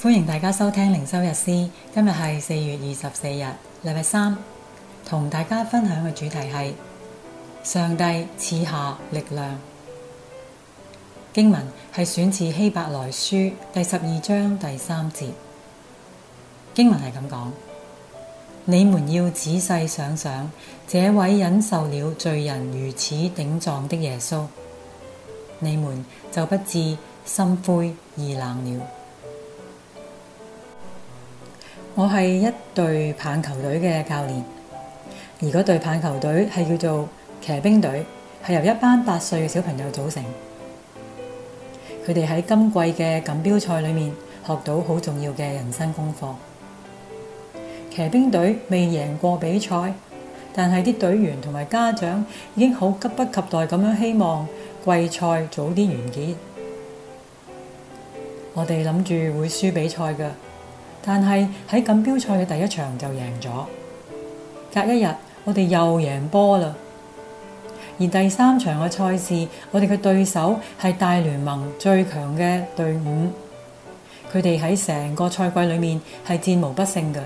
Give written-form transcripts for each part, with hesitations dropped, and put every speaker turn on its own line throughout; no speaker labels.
歡迎大家收聽靈修日詩，今日係4月24日，禮拜三，同大家分享嘅主題係上帝賜下力量。經文係選自希伯來書第12章第3節。經文係咁講：你們要仔細想想，這位忍受了罪人如此頂撞的耶穌，你們就不致心灰意冷了。我係一隊棒球隊嘅教練，而嗰隊棒球隊係叫做騎兵隊，係由一班8歲嘅小朋友組成。佢哋喺今季嘅錦標賽裏面學到好重要嘅人生功課。騎兵隊未贏過比賽，但係啲隊員同埋家長已經好急不及待咁樣希望季賽早啲完結。我哋諗住會輸比賽㗎，但係喺錦標賽嘅第一場就贏咗。隔一日我哋又贏波啦。而第3場嘅賽事，我哋嘅對手係大聯盟最強嘅隊伍，佢哋喺成個賽季裏面係戰無不勝嘅。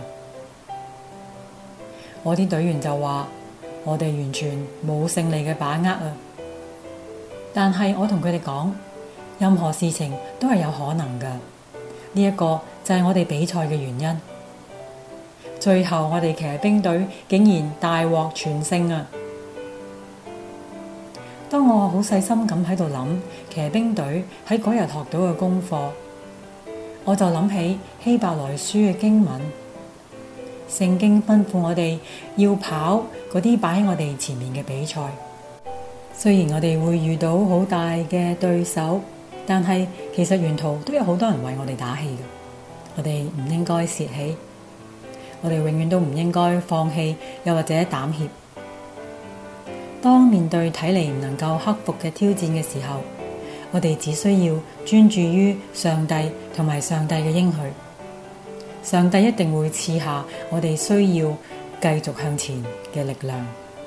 我啲隊員就話：我哋完全冇勝利嘅把握啊！但係我同佢哋講，任何事情都係有可能㗎。呢一個就係我哋比賽嘅原因。最後我哋騎兵隊竟然大獲全勝啊！當我好細心咁喺度諗騎兵隊喺嗰日學到嘅功課，我就諗起希伯來書嘅經文。聖經吩咐我哋要跑嗰啲擺喺我哋前面嘅比賽。雖然我哋會遇到好大嘅對手，但係其實沿途都有好多人為我哋打氣嘅。我哋唔應該洩氣，我哋永遠都唔應該放棄，又或者膽怯。當面對睇嚟唔能夠克服嘅挑戰嘅時候，我哋只需要專注於上帝同埋上帝嘅應許。上帝一定會賜下我哋需要繼續向前嘅力量。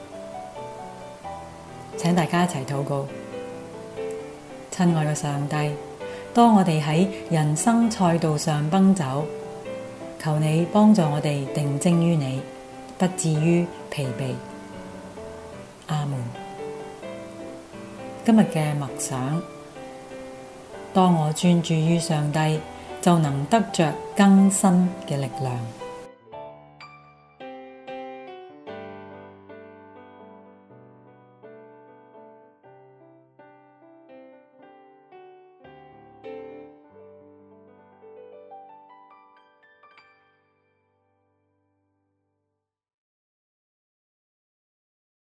請大家一齊禱告。親愛嘅上帝，當我哋喺人生賽道上奔走，求你幫助我哋定睛於你，不至於疲憊。阿門。今日嘅默想：當我專注於上帝，就能得着更新嘅力量。